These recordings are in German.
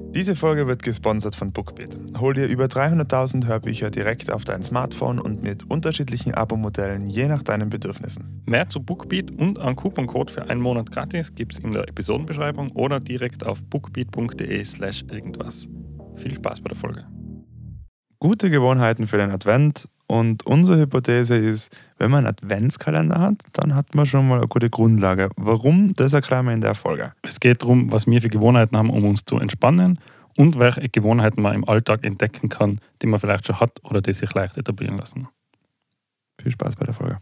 Diese Folge wird gesponsert von Bookbeat. Hol dir über 300.000 Hörbücher direkt auf dein Smartphone und mit unterschiedlichen Abo-Modellen je nach deinen Bedürfnissen. Mehr zu Bookbeat und einen Couponcode für einen Monat gratis gibt es in der Episodenbeschreibung oder direkt auf bookbeat.de/irgendwas. Viel Spaß bei der Folge. Gute Gewohnheiten für den Advent, und unsere Hypothese ist, wenn man einen Adventskalender hat, dann hat man schon mal eine gute Grundlage. Warum? Das erklären wir in der Folge. Es geht darum, was wir für Gewohnheiten haben, um uns zu entspannen und welche Gewohnheiten man im Alltag entdecken kann, die man vielleicht schon hat oder die sich leicht etablieren lassen. Viel Spaß bei der Folge.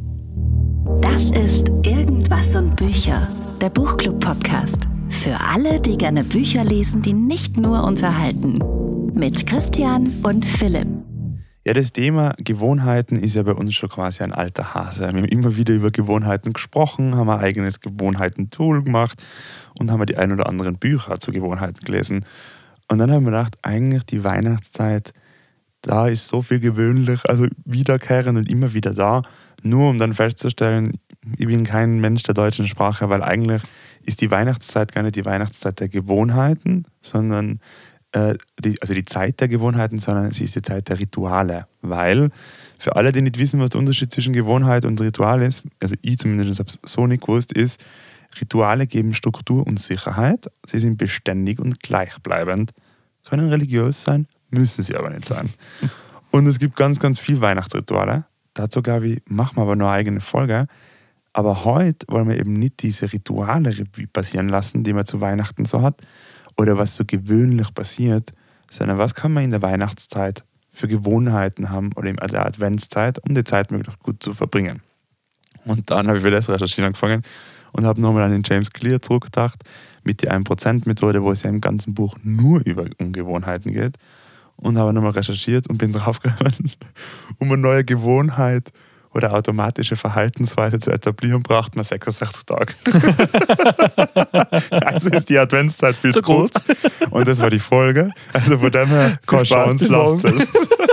Das ist Irgendwas und Bücher, der Buchclub-Podcast. Für alle, die gerne Bücher lesen, die nicht nur unterhalten. Mit Christian und Philipp. Ja, das Thema Gewohnheiten ist ja bei uns schon quasi ein alter Hase. Wir haben immer wieder über Gewohnheiten gesprochen, haben ein eigenes Gewohnheiten-Tool gemacht und haben die ein oder anderen Bücher zu Gewohnheiten gelesen. Und dann haben wir gedacht, eigentlich die Weihnachtszeit, da ist so viel gewöhnlich, also wiederkehrend und immer wieder da, nur um dann festzustellen, ich bin kein Mensch der deutschen Sprache, weil eigentlich ist die Weihnachtszeit gar nicht die Weihnachtszeit der Gewohnheiten, sondern die Zeit der Gewohnheiten, sondern sie ist die Zeit der Rituale. Weil, für alle, die nicht wissen, was der Unterschied zwischen Gewohnheit und Ritual ist, also ich zumindest habe es so nicht gewusst, ist, Rituale geben Struktur und Sicherheit, sie sind beständig und gleichbleibend, können religiös sein, müssen sie aber nicht sein. Und es gibt ganz, ganz viele Weihnachtsrituale. Dazu, glaube ich, machen wir aber noch eine eigene Folge. Aber heute wollen wir eben nicht diese Rituale Revue passieren lassen, die man zu Weihnachten so hat, oder was so gewöhnlich passiert, sondern was kann man in der Weihnachtszeit für Gewohnheiten haben oder in der Adventszeit, um die Zeit möglichst gut zu verbringen. Und dann habe ich wieder das Recherchieren angefangen und habe nochmal an den James Clear zurückgedacht mit der 1%-Methode, wo es ja im ganzen Buch nur um Gewohnheiten geht, und habe nochmal recherchiert und bin draufgekommen, um eine neue Gewohnheit oder automatische Verhaltensweise zu etablieren, braucht man 66 Tage. Also ist die Adventszeit viel zu kurz. Und das war die Folge. Also von dem her, keine Chance, lasst es.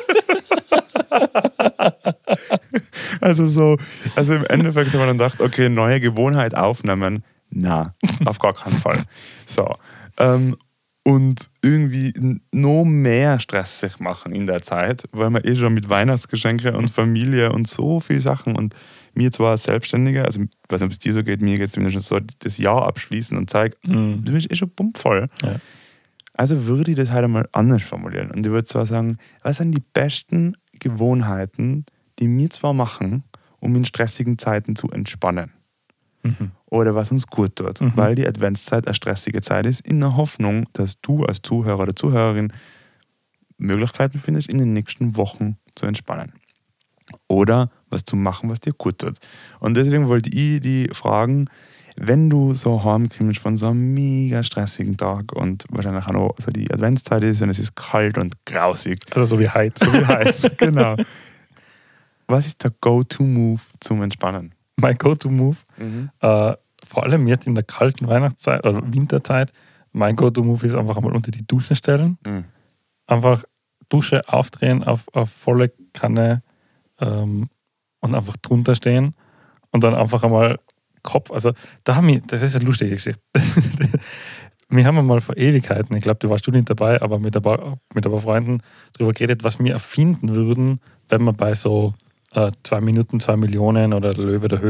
Also im Endeffekt haben wir dann gedacht, okay, neue Gewohnheit aufnehmen. Na, auf gar keinen Fall. So. Und irgendwie noch mehr Stress sich machen in der Zeit, weil man schon mit Weihnachtsgeschenke und Familie und so viel Sachen, und mir zwar als Selbstständiger, also ich weiß nicht, ob es dir so geht, mir geht es zumindest so, das Jahr abschließen und zeigt, du bist schon pumpvoll. Ja. Also würde ich das halt einmal anders formulieren. Und ich würde zwar sagen, was sind die besten Gewohnheiten, die wir zwar machen, um in stressigen Zeiten zu entspannen? Oder was uns gut tut, weil die Adventszeit eine stressige Zeit ist, in der Hoffnung, dass du als Zuhörer oder Zuhörerin Möglichkeiten findest, in den nächsten Wochen zu entspannen. Oder was zu machen, was dir gut tut. Und deswegen wollte ich die fragen, wenn du so heimkommst von so einem mega stressigen Tag und wahrscheinlich auch noch so die Adventszeit ist und es ist kalt und grausig. Also so wie heute. So wie heute, genau. Was ist der Go-To-Move zum Entspannen? Mein Go-To-Move, vor allem jetzt in der kalten Weihnachtszeit oder Winterzeit, mein Go-To-Move ist einfach einmal unter die Dusche stellen. Einfach Dusche aufdrehen auf volle Kanne und einfach drunter stehen und dann einfach einmal Kopf, also das ist eine lustige Geschichte. Wir haben einmal vor Ewigkeiten, ich glaube, du warst nicht dabei, aber mit ein paar Freunden darüber geredet, was wir erfinden würden, wenn wir bei so 2 Minuten, 2 Millionen oder Höhle der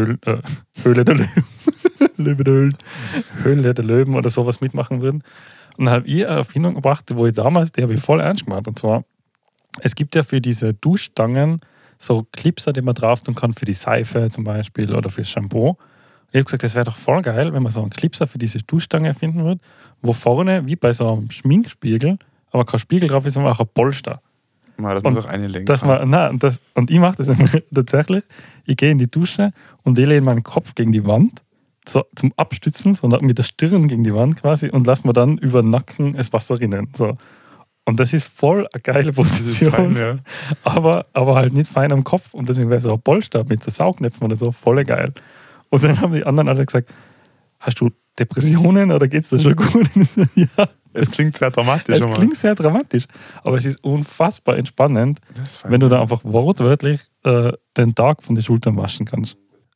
Löwen oder sowas mitmachen würden. Und dann habe ich eine Erfindung gebracht, die habe ich voll ernst gemacht. Und zwar, es gibt ja für diese Duschstangen so Clipser, die man drauf tun kann, für die Seife zum Beispiel oder für das Shampoo. Und ich habe gesagt, das wäre doch voll geil, wenn man so einen Clipser für diese Duschstange erfinden würde, wo vorne, wie bei so einem Schminkspiegel, aber kein Spiegel drauf ist, sondern auch ein Polster. Das muss auch eine Länge und ich mache das tatsächlich. Ich gehe in die Dusche und ich lehne meinen Kopf gegen die Wand so, zum Abstützen, sondern mit der Stirn gegen die Wand quasi, und lasse mir dann über den Nacken das Wasser rinnen. So. Und das ist voll eine geile Position. Fein, ja. aber halt nicht fein am Kopf, und deswegen wäre so ein Polster mit so Saugnäpfen oder so voll geil. Und dann haben die anderen alle gesagt, hast du Depressionen oder geht es dir schon gut? Ja. Es klingt sehr dramatisch. Klingt sehr dramatisch, aber es ist unfassbar entspannend, wenn du da einfach wortwörtlich den Tag von den Schultern waschen kannst.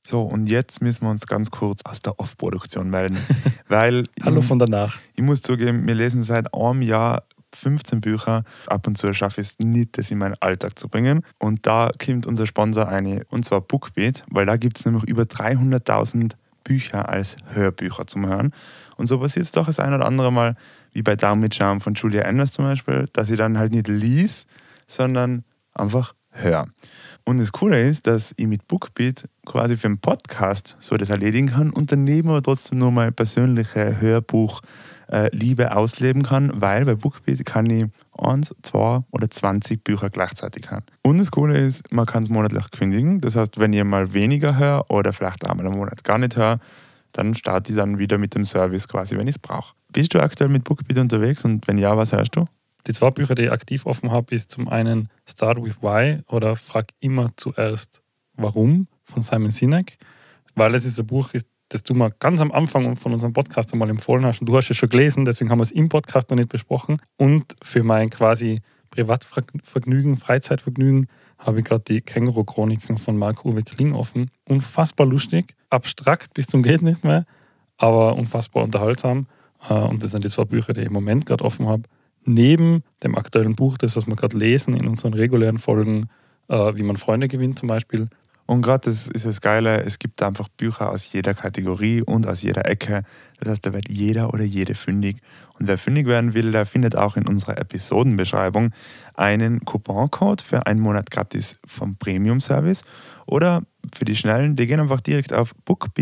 So, und jetzt müssen wir uns ganz kurz aus der Off-Produktion melden. Weil Hallo von danach. Ich muss zugeben, wir lesen seit einem Jahr 15 Bücher. Ab und zu schaffe ich es nicht, das in meinen Alltag zu bringen. Und da kommt unser Sponsor eine, und zwar Bookbeat, weil da gibt es nämlich über 300.000 Bücher als Hörbücher zum Hören. Und so passiert es doch das ein oder andere Mal, wie bei Daumen mit Charme von Julia Enders zum Beispiel, dass ich dann halt nicht lies, sondern einfach höre. Und das Coole ist, dass ich mit Bookbeat quasi für einen Podcast so das erledigen kann und daneben aber trotzdem nur meine persönliche Hörbuch-Liebe ausleben kann, weil bei Bookbeat kann ich 1, 2 oder 20 Bücher gleichzeitig hören. Und das Coole ist, man kann es monatlich kündigen. Das heißt, wenn ihr mal weniger hört oder vielleicht einmal im Monat gar nicht hört, dann starte ich dann wieder mit dem Service quasi, wenn ich es brauche. Bist du aktuell mit Bookbeat unterwegs und wenn ja, was hörst du? Die 2 Bücher, die ich aktiv offen habe, ist zum einen Start with Why oder Frag immer zuerst Warum von Simon Sinek, weil es ist ein Buch, das du mal ganz am Anfang von unserem Podcast einmal empfohlen hast und du hast es schon gelesen, deswegen haben wir es im Podcast noch nicht besprochen. Und für mein quasi Privatvergnügen, Freizeitvergnügen habe ich gerade die Känguru-Chroniken von Marc-Uwe Kling offen. Unfassbar lustig, abstrakt bis zum geht nicht mehr, aber unfassbar unterhaltsam. Und das sind die 2 Bücher, die ich im Moment gerade offen habe. Neben dem aktuellen Buch, das, was wir gerade lesen in unseren regulären Folgen, wie man Freunde gewinnt zum Beispiel. Und gerade das ist das Geile, es gibt einfach Bücher aus jeder Kategorie und aus jeder Ecke. Das heißt, da wird jeder oder jede fündig. Und wer fündig werden will, der findet auch in unserer Episodenbeschreibung einen Couponcode für 1 Monat gratis vom Premium-Service. Oder für die Schnellen, die gehen einfach direkt auf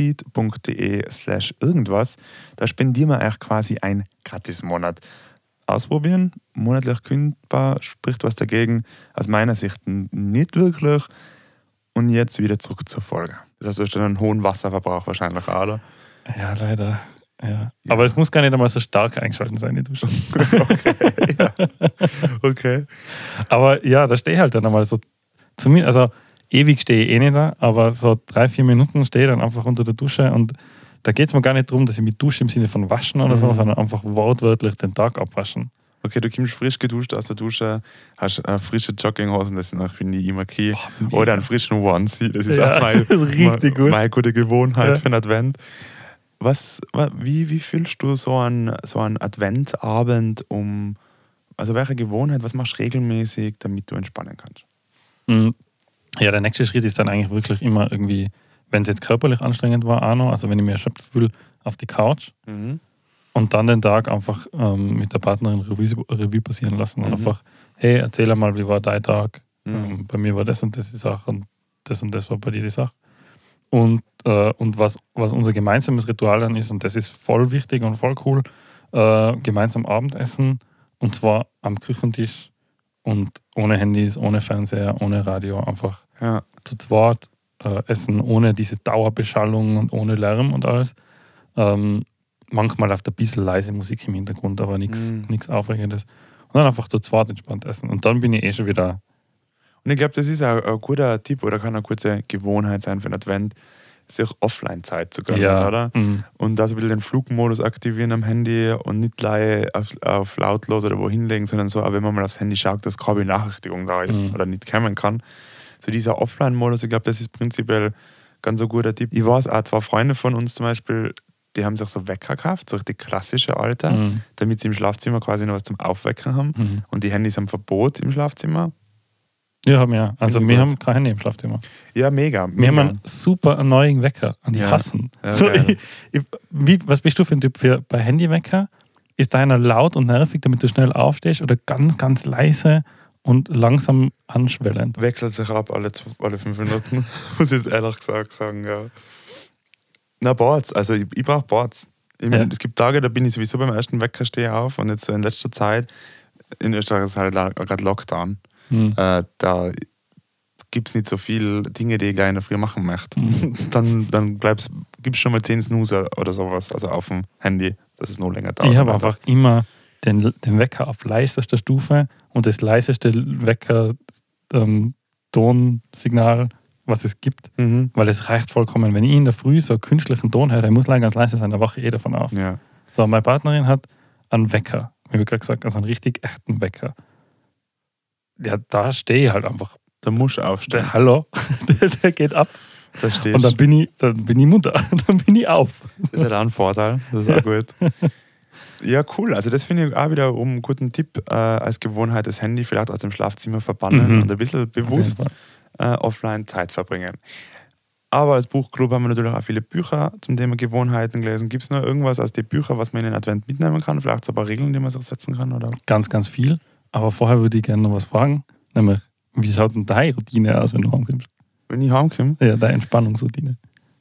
bookbeat.de/irgendwas. Da spendieren wir euch quasi einen Gratis-Monat. Ausprobieren, monatlich kündbar, spricht was dagegen. Aus meiner Sicht nicht wirklich. Und jetzt wieder zurück zur Folge. Das heißt, du hast dann einen hohen Wasserverbrauch wahrscheinlich, oder? Ja, leider. Ja. Aber es muss gar nicht einmal so stark eingeschalten sein, die Dusche. Okay, ja. Okay. Aber ja, da stehe ich halt dann einmal so, zumindest, also ewig stehe ich eh nicht da, aber so 3-4 Minuten stehe ich dann einfach unter der Dusche und da geht es mir gar nicht darum, dass ich mich dusche im Sinne von waschen oder so, sondern einfach wortwörtlich den Tag abwaschen. Okay, du kommst frisch geduscht aus der Dusche, hast frische Jogginghosen, das sind auch, finde ich, immer key. Oder einen frischen Onesie, das ist auch meine gute Gewohnheit für den Advent. Wie fühlst du so einen Adventabend also welche Gewohnheit, was machst du regelmäßig, damit du entspannen kannst? Ja, der nächste Schritt ist dann eigentlich wirklich immer irgendwie, wenn es jetzt körperlich anstrengend war, auch noch, also wenn ich mich erschöpft fühle, auf die Couch und dann den Tag einfach mit der Partnerin Revue passieren lassen und einfach, hey, erzähl mal, wie war dein Tag? Bei mir war das und das die Sache und das war bei dir die Sache. Und was unser gemeinsames Ritual dann ist, und das ist voll wichtig und voll cool, gemeinsam Abendessen und zwar am Küchentisch und ohne Handys, ohne Fernseher, ohne Radio, einfach zu zweit essen, ohne diese Dauerbeschallung und ohne Lärm und alles. Manchmal läuft ein bisschen leise Musik im Hintergrund, aber nichts Aufregendes. Und dann einfach zu zweit entspannt essen. Und dann bin ich eh schon wieder. Und ich glaube, das ist auch ein guter Tipp oder kann eine gute Gewohnheit sein für den Advent, sich Offline-Zeit zu gönnen, oder? Und da so ein bisschen den Flugmodus aktivieren am Handy und nicht gleich auf lautlos oder wohin legen, sondern so, auch wenn man mal aufs Handy schaut, dass keine Benachrichtigung da ist oder nicht kommen kann. So dieser Offline-Modus, ich glaube, das ist prinzipiell ganz ein guter Tipp. Ich weiß auch, 2 Freunde von uns zum Beispiel, die haben sich so Wecker gekauft, so richtig klassische Alter, damit sie im Schlafzimmer quasi noch was zum Aufwecken haben. Und die Handys haben Verbot im Schlafzimmer. Ja, haben wir. Also wir haben kein Handy im Schlafzimmer. Ja, mega. Wir haben einen super neuen Wecker und die hassen. Ja, so, was bist du für ein Typ bei Handywecker? Ist deiner laut und nervig, damit du schnell aufstehst oder ganz, ganz leise und langsam anschwellend? Wechselt sich ab alle 5 Minuten, muss ich jetzt ehrlich gesagt sagen, ja. Na, Boards. Also ich brauche Boards. Es gibt Tage, da bin ich sowieso beim ersten Wecker, stehe auf und jetzt in letzter Zeit, in Österreich ist halt gerade Lockdown. Da gibt es nicht so viele Dinge, die ich gleich in der Früh machen möchte. Dann gibst du schon mal 10 Snoozer oder sowas, also auf dem Handy, dass es noch länger dauert. Ich habe einfach immer den Wecker auf leisester Stufe und das leiseste Wecker-Tonsignal, was es gibt, weil es reicht vollkommen. Wenn ich in der Früh so einen künstlichen Ton höre, der muss leider ganz leise sein, da wache ich eh davon auf. Ja. So, meine Partnerin hat einen Wecker, wie ich gerade gesagt, also einen richtig echten Wecker. Ja, da stehe ich halt einfach. Da musst du aufstehen. Hallo, der geht ab. Da stehst Und dann bin ich munter, dann bin ich auf. Das ist halt auch ein Vorteil, das ist auch gut. Ja, cool. Also das finde ich auch wieder einen guten Tipp als Gewohnheit, das Handy vielleicht aus dem Schlafzimmer verbannen und ein bisschen bewusst offline Zeit verbringen. Aber als Buchclub haben wir natürlich auch viele Bücher zum Thema Gewohnheiten gelesen. Gibt es noch irgendwas aus den Büchern, was man in den Advent mitnehmen kann? Vielleicht so ein paar Regeln, die man sich setzen kann? Oder? Ganz, ganz viel. Aber vorher würde ich gerne noch was fragen. Nämlich, wie schaut denn deine Routine aus, wenn du heimkommst? Wenn ich heimkomme? Ja, deine Entspannungsroutine.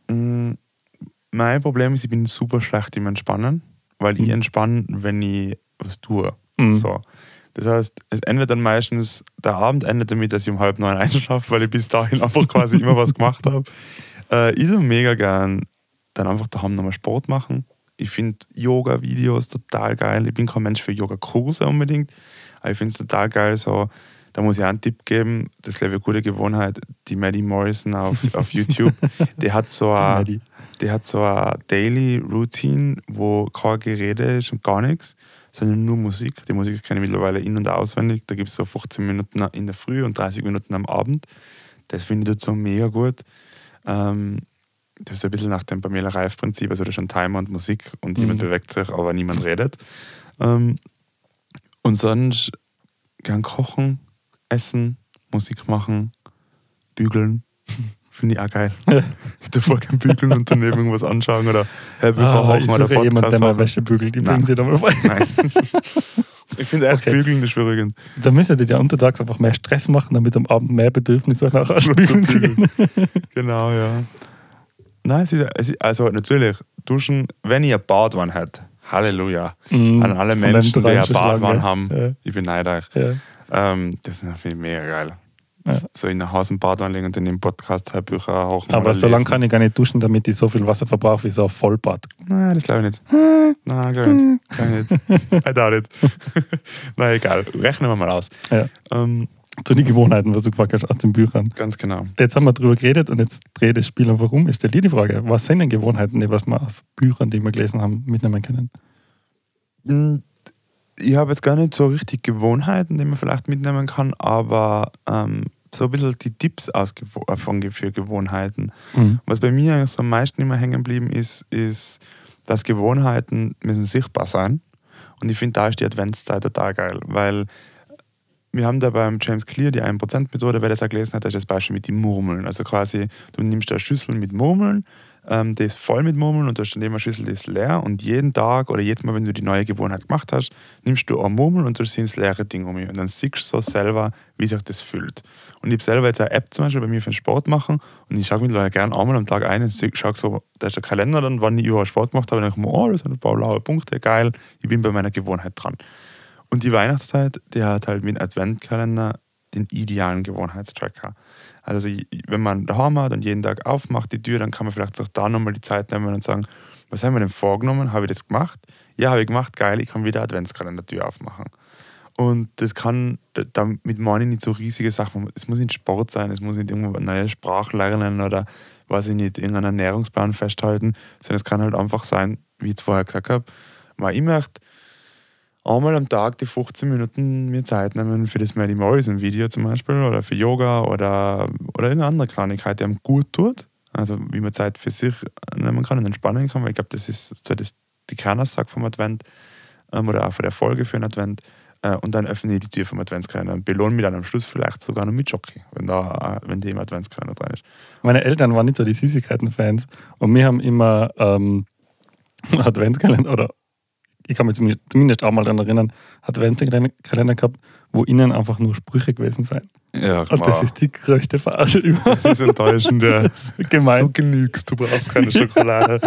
Mein Problem ist, ich bin super schlecht im Entspannen, weil ich entspanne, wenn ich was tue. So. Das heißt, es endet dann meistens, der Abend endet damit, dass ich um 8:30 einschlafe, weil ich bis dahin einfach quasi immer was gemacht habe. Ich tue mega gern dann einfach daheim nochmal Sport machen. Ich finde Yoga-Videos total geil. Ich bin kein Mensch für Yoga-Kurse unbedingt, aber ich finde es total geil. So, da muss ich auch einen Tipp geben, das ist glaube ich eine gute Gewohnheit, die Maddie Morrison auf YouTube, die hat so eine Daily Routine, wo kein Gerede ist und gar nichts, sondern nur Musik. Die Musik kenne ich mittlerweile in- und auswendig. Da gibt es so 15 Minuten in der Früh und 30 Minuten am Abend. Das finde ich so mega gut. Das ist ein bisschen nach dem Pamela Reif-Prinzip, also da ist schon Timer und Musik und jemand bewegt sich, aber niemand redet. Und sonst gern kochen, essen, Musik machen, bügeln. Finde ich auch geil. Ich tue voll gern bügeln und daneben irgendwas anschauen oder Hörbücher hochen oder Podcast jemand, der mal machen. Wäsche bügelt, die bringen sie da mal bei. Nein. Ich finde echt bügeln ist schwierig. Da müsst ihr ja untertags einfach mehr Stress machen, damit am Abend mehr Bedürfnisse nachher bügeln. Genau, ja. Nein, also natürlich, duschen, wenn ihr eine Badwanne habt, Halleluja. An alle Menschen, die eine Badwanne haben, ich beneide euch. Ja. Das ist natürlich mega geil. Ja. So in der Haus im Badwanne liegen und in dem Podcast Bücher hochen. Aber so lange kann ich gar nicht duschen, damit ich so viel Wasser verbrauche wie so ein Vollbad. Nein, das glaube ich nicht. Nein, glaube ich nicht. I doubt it. Na egal, rechnen wir mal aus. Ja. Zu den Gewohnheiten, was du gefragt hast, aus den Büchern. Ganz genau. Jetzt haben wir drüber geredet und jetzt dreht das Spiel einfach um. Ich stelle dir die Frage, was sind denn Gewohnheiten, die was wir aus Büchern, die wir gelesen haben, mitnehmen können? Ich habe jetzt gar nicht so richtig Gewohnheiten, die man vielleicht mitnehmen kann, aber so ein bisschen die Tipps für Gewohnheiten. Was bei mir eigentlich so am meisten immer hängen geblieben ist, dass Gewohnheiten müssen sichtbar sein. Und ich finde, da ist die Adventszeit total geil, weil wir haben da beim James Clear die 1%-Methode, wer das auch gelesen hat, das ist das Beispiel mit den Murmeln. Also quasi, du nimmst eine Schüssel mit Murmeln, die ist voll mit Murmeln und du hast daneben eine Schüssel, die ist leer und jeden Tag oder jedes Mal, wenn du die neue Gewohnheit gemacht hast, nimmst du eine Murmel und du siehst das leere Ding um mich und dann siehst du so selber, wie sich das fühlt. Und ich habe selber jetzt eine App zum Beispiel bei mir für den Sport machen und ich schaue mittlerweile gerne einmal am Tag ein und schaue so, da ist der Kalender dann, wann ich überall Sport gemacht habe und dann denke ich mir, oh, das sind ein paar blaue Punkte, geil, ich bin bei meiner Gewohnheit dran. Und die Weihnachtszeit, die hat halt mit Adventkalender den idealen Gewohnheitstracker. Also wenn man daheim hat und jeden Tag aufmacht die Tür, dann kann man vielleicht auch da nochmal die Zeit nehmen und sagen, was haben wir denn vorgenommen? Habe ich das gemacht? Ja, habe ich gemacht, geil, ich kann wieder Adventskalender-Tür aufmachen. Und das kann, damit meine ich nicht so riesige Sachen, es muss nicht Sport sein, es muss nicht irgendwo eine neue Sprache lernen oder, weiß ich nicht, irgendeinen Ernährungsplan festhalten, sondern es kann halt einfach sein, wie ich vorher gesagt habe, ich möchte einmal am Tag die 15 Minuten mir Zeit nehmen für das Maddie Morrison Video zum Beispiel oder für Yoga oder irgendeine andere Kleinigkeit, die einem gut tut. Also wie man Zeit für sich nehmen kann und entspannen kann, weil ich glaube, das ist so die Kernaussage vom Advent oder auch von der Folge für den Advent. Und dann öffne ich die Tür vom Adventskalender und belohne mich dann am Schluss vielleicht sogar noch mit Jockey, wenn die im Adventskalender drin ist. Meine Eltern waren nicht so die Süßigkeiten-Fans und wir haben immer Adventskalender oder ich kann mich zumindest auch mal daran erinnern, Adventskalender gehabt, wo innen einfach nur Sprüche gewesen sind. Ja, und das ist die größte Verarsche überhaupt. Das ist enttäuschend, ja. Das ist gemein. Du genügst, du brauchst keine Schokolade.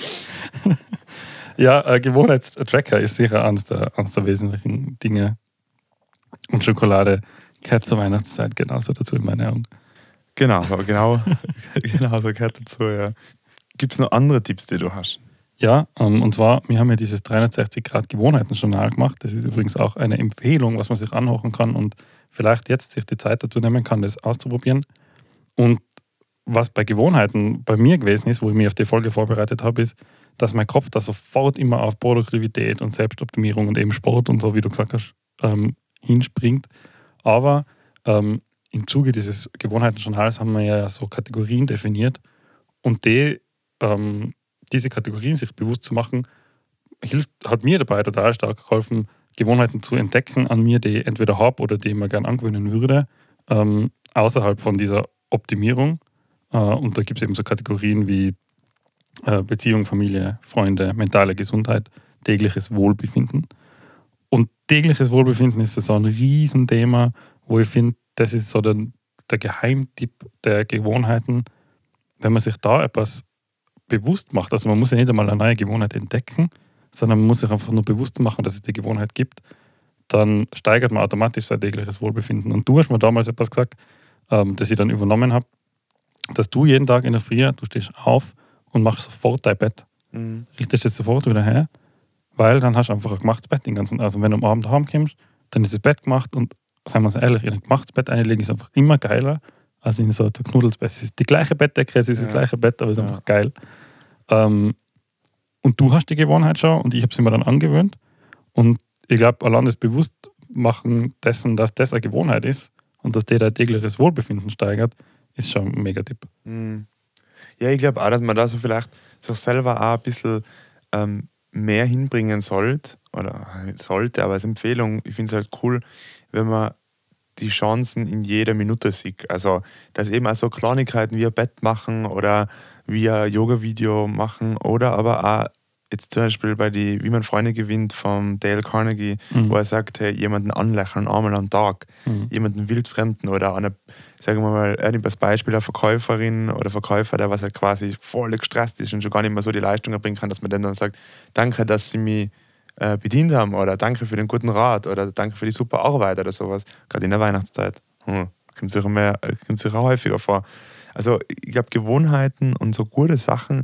Ja, Gewohnheitstracker ist sicher eines der wesentlichen Dinge. Und Schokolade gehört zur Weihnachtszeit genauso dazu in meinen Augen. Genau so gehört dazu, ja. Gibt es noch andere Tipps, die du hast? Ja, und zwar, wir haben ja dieses 360-Grad-Gewohnheiten-Journal gemacht. Das ist übrigens auch eine Empfehlung, was man sich anhören kann und vielleicht jetzt sich die Zeit dazu nehmen kann, das auszuprobieren. Und was bei Gewohnheiten bei mir gewesen ist, wo ich mich auf die Folge vorbereitet habe, ist, dass mein Kopf da sofort immer auf Produktivität und Selbstoptimierung und eben Sport und so, wie du gesagt hast, hinspringt. Aber im Zuge dieses Gewohnheitenjournals haben wir ja so Kategorien definiert und diese Kategorien sich bewusst zu machen, hat mir dabei total stark geholfen, Gewohnheiten zu entdecken an mir, die ich entweder habe oder die ich mir gerne angewöhnen würde, außerhalb von dieser Optimierung. Und da gibt es eben so Kategorien wie Beziehung, Familie, Freunde, mentale Gesundheit, tägliches Wohlbefinden. Und tägliches Wohlbefinden ist so ein Riesenthema, wo ich finde, das ist so der Geheimtipp der Gewohnheiten, wenn man sich da etwas bewusst macht. Also man muss ja nicht einmal eine neue Gewohnheit entdecken, sondern man muss sich einfach nur bewusst machen, dass es die Gewohnheit gibt. Dann steigert man automatisch sein tägliches Wohlbefinden. Und du hast mir damals etwas gesagt, das ich dann übernommen habe, dass du jeden Tag in der Früh, du stehst auf und machst sofort dein Bett. Richtest es sofort wieder her, weil dann hast du einfach ein gemachtes Bett den ganzen Tag. Also wenn du am Abend heimkommst, dann ist das Bett gemacht und sagen wir uns ehrlich, in ein gemachtes Bett einlegen ist einfach immer geiler, als in so ein zerknuddeltes Bett. Es ist die gleiche Bettdecke, es ist das gleiche Bett, aber es ist einfach geil. Und du hast die Gewohnheit schon und ich habe sie mir dann angewöhnt. Und ich glaube, allein das Bewusstmachen dessen, dass das eine Gewohnheit ist und dass der dein tägliches Wohlbefinden steigert, ist schon ein Megatipp. Ja, ich glaube auch, dass man da so vielleicht sich selber auch ein bisschen mehr hinbringen sollte, aber als Empfehlung, ich finde es halt cool, wenn man die Chancen in jeder Minute sieht. Also, dass eben auch so Kleinigkeiten wie ein Bett machen oder wie ein Yoga-Video machen oder aber auch jetzt zum Beispiel bei Wie man Freunde gewinnt von Dale Carnegie, wo er sagt, hey, jemanden anlächeln einmal am Tag, jemanden Wildfremden oder sagen wir mal, er nimmt als Beispiel eine Verkäuferin oder Verkäufer, der was halt quasi voll gestresst ist und schon gar nicht mehr so die Leistung erbringen kann, dass man dann sagt, danke, dass Sie mich bedient haben oder danke für den guten Rat oder danke für die super Arbeit oder sowas. Gerade in der Weihnachtszeit. Kommt sicher häufiger vor. Also ich glaube, Gewohnheiten und so gute Sachen,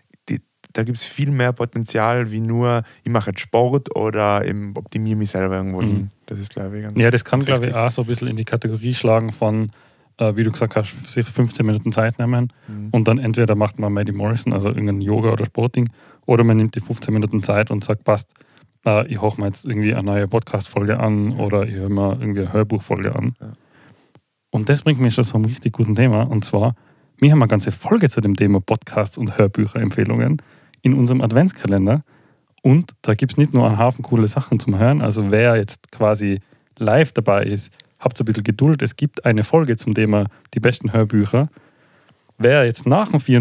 da gibt es viel mehr Potenzial wie nur, ich mache jetzt Sport oder optimiere mich selber irgendwo hin. Das ist, glaube ich, ganz Ja, das kann, ganz glaube ich, auch so ein bisschen in die Kategorie schlagen von, wie du gesagt hast, sich 15 Minuten Zeit nehmen und dann entweder macht man Maddie Morrison, also irgendein Yoga oder Sportding, oder man nimmt die 15 Minuten Zeit und sagt, passt, ich höre mir jetzt irgendwie eine neue Podcast-Folge an oder ich höre mir irgendwie eine Hörbuchfolge an. Ja. Und das bringt mich schon zu einem richtig guten Thema, und zwar, wir haben eine ganze Folge zu dem Thema Podcasts und Hörbücher-Empfehlungen in unserem Adventskalender. Und da gibt es nicht nur einen Haufen coole Sachen zum Hören, also wer jetzt quasi live dabei ist, habt ein bisschen Geduld, es gibt eine Folge zum Thema die besten Hörbücher. Wer jetzt nach dem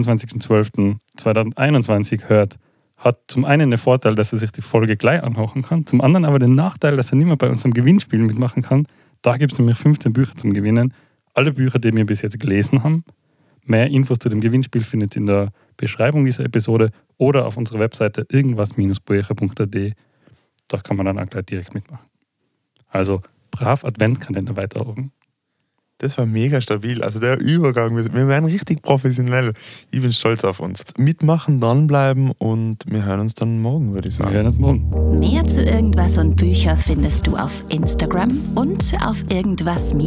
24.12.2021 hört, hat zum einen den Vorteil, dass er sich die Folge gleich anhören kann, zum anderen aber den Nachteil, dass er nicht mehr bei unserem Gewinnspiel mitmachen kann. Da gibt es nämlich 15 Bücher zum Gewinnen. Alle Bücher, die wir bis jetzt gelesen haben. Mehr Infos zu dem Gewinnspiel findet ihr in der Beschreibung dieser Episode oder auf unserer Webseite irgendwas-buecher.at. Da kann man dann auch gleich direkt mitmachen. Also brav Adventskalender weiterhören. Das war mega stabil. Also der Übergang, wir werden richtig professionell. Ich bin stolz auf uns. Mitmachen, dranbleiben und wir hören uns dann morgen, würde ich sagen. Wir hören uns morgen. Mehr zu Irgendwas und Bücher findest du auf Instagram und auf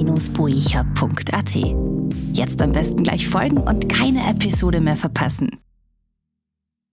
irgendwas-buecher.at. Jetzt am besten gleich folgen und keine Episode mehr verpassen.